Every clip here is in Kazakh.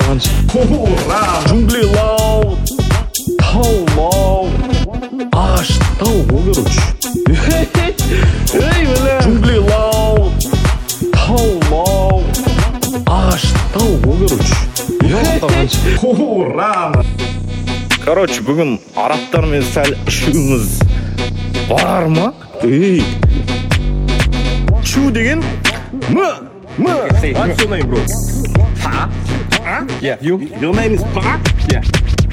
қанша джунглилау таумау аштау короче ей бля джунглилау таумау аштау короче короче бүгін арабтармен сәл ішуіміз бар ма? Ей шу деген What's your name, bro? Pa? Yeah, your name is Pa? Yeah.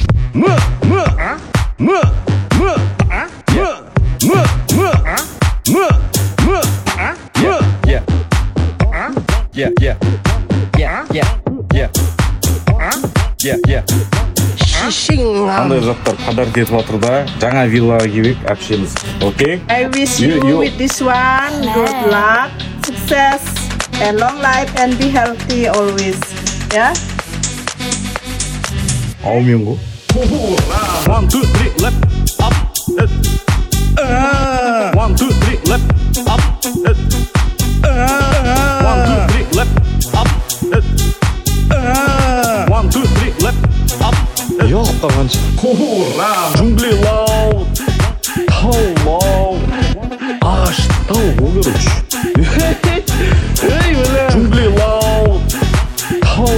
Қандай заттар подарок етіп жатыр да жаңа виллаға келейік общеміз, окей? I wish you with this one good luck, success, and long life, and be healthy always. Yeah. Аумен ғой. 1, 2, 3, left, up, 1, 2, 3, left, up, 1, 2, 3, left, up, 1, 2, 3, left, up. Yoqqa qancha. Джунглилау, таумау, аштау короче. Ей бля. Джунглилау,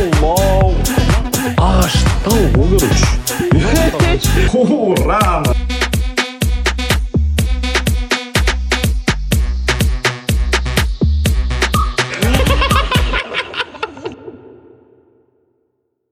таумау, аштау короче.